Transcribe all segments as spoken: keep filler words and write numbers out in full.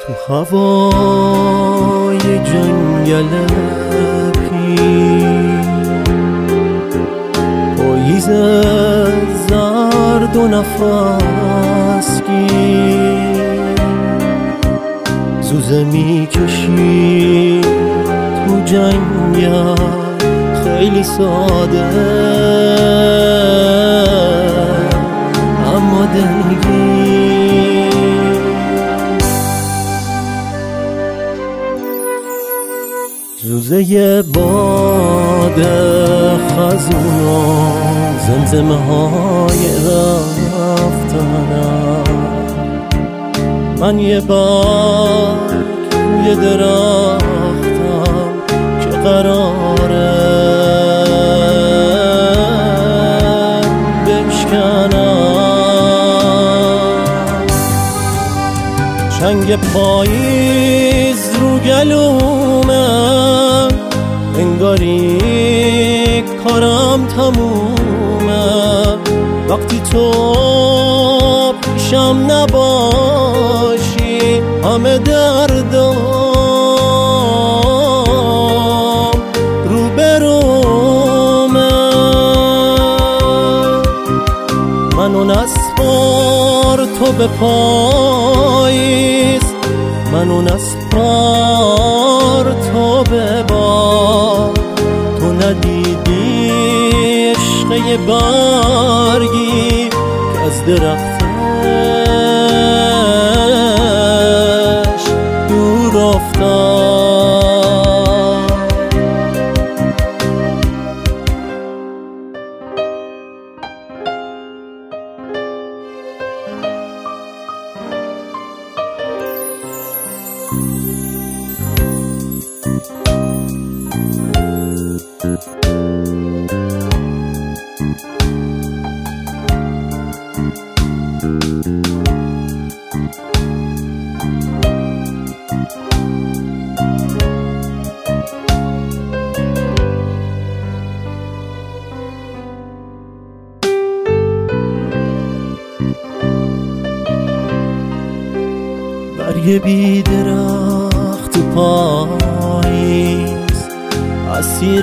تو هوای جنگل پاییز زرد و نفس گیر زوزه میکشی تو جنگل خیلی ساده اما دلگیر زوزه باد خزونا زمزمه های رفتنم من یه برگ روی درختم که قراره بشکنم چنگ پاییز رو گلومه انگاری کارم تمومه وقتی تو پیشم نباشی همه دردم رو برومه من اون اسفار تو به پاییز من اون اسفار تو به باد تو ندیدی عشق یه برگی که از درختش دور افتاد برگ بی درخت و پاییز اسیر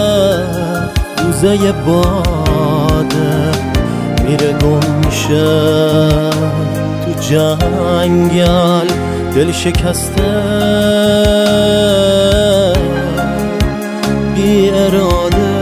روزه باده میره گم میشه تو جنگل دل شکسته بی اراده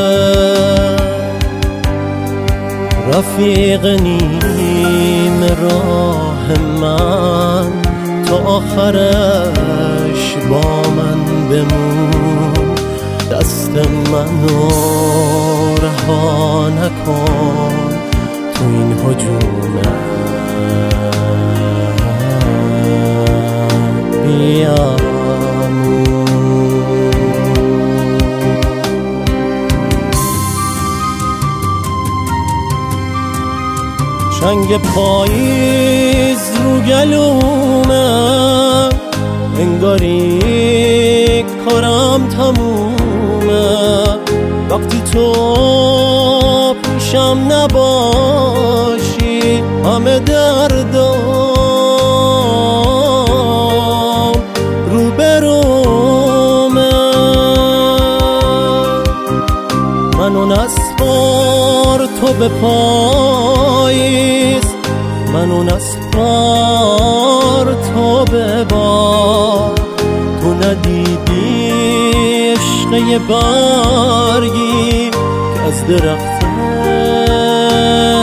رفیق نیم راه من تا آخرش با من بمون دست منو رها نکن تو این هجومه بیامون چنگ پاییز رو گلومه انگاری کارم تمومه وقتی تو پیشم نباشی همه دردم رو برومه من اون اسفار تو به پاییز من اون اسفار تو به باد تو ندیدی عشق یه برگی که از درختش